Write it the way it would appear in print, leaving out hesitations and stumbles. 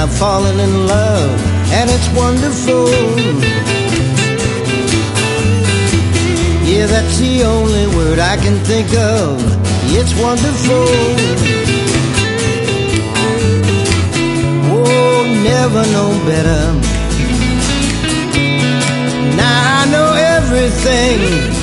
I've fallen in love, and it's wonderful. Yeah, that's the only word I can think of. It's wonderful. Oh, never known better. Now I know everything